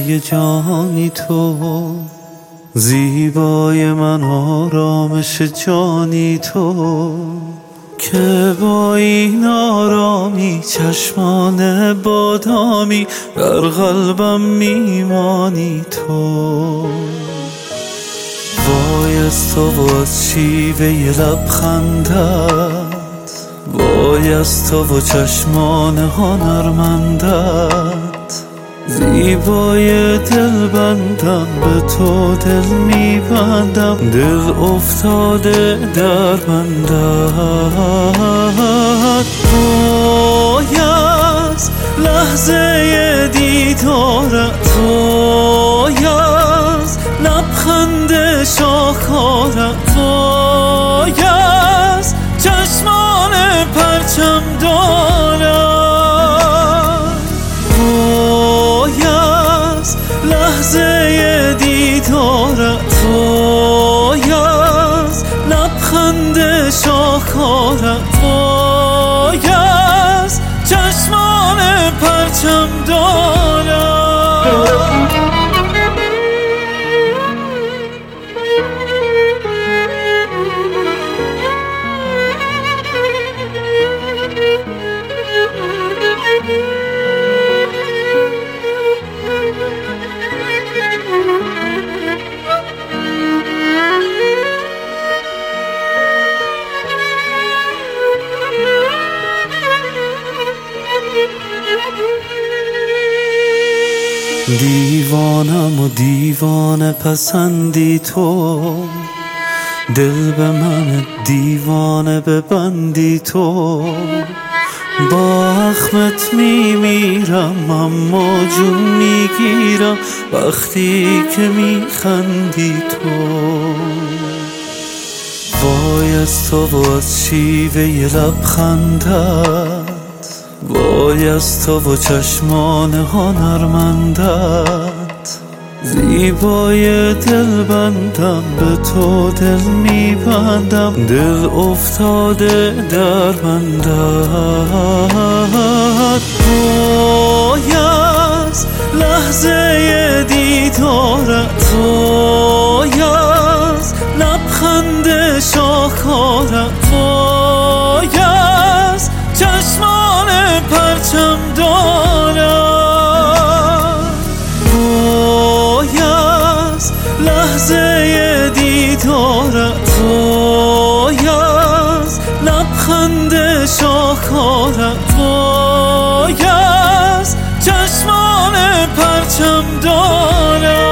دلبرای جانی تو، زیبای من آرامش جانی تو، که با این آرامی چشمان بادامی بر قلبم میمانی تو. وای از تو و از شیوه لبخندت، وای از تو و چشمان هنرمندت، زیبای دل بندم به تو دل میبندم، دل افتاده در بندت. وای از لحظه دیدارت، وای از لبخند شاخارت، وای از چشمان پرچم دارت، وای از لحظه دیدارت، وای از لبخند شاخارت، وای از چشمان پرچم دارت. دیوانم و دیوانه پسندی تو، دل به من دیوانه ببندی تو. با اخمت میمیرم اما جون میگیرم وقتی که میخندی تو. وای از تو و از شیوه لبخندت، وای از تو و چشمان هنرمندت، زیبای دل بندم به تو دل میبندم، دل افتاده در بندت. وای از لحظه دیدارت، وای از لبخند شاخارت، وای از چشمان پرچم دارت، وای از لحظه دیدارت، وای از لبخند شاخارت، وای از چشمان پرچم دارت.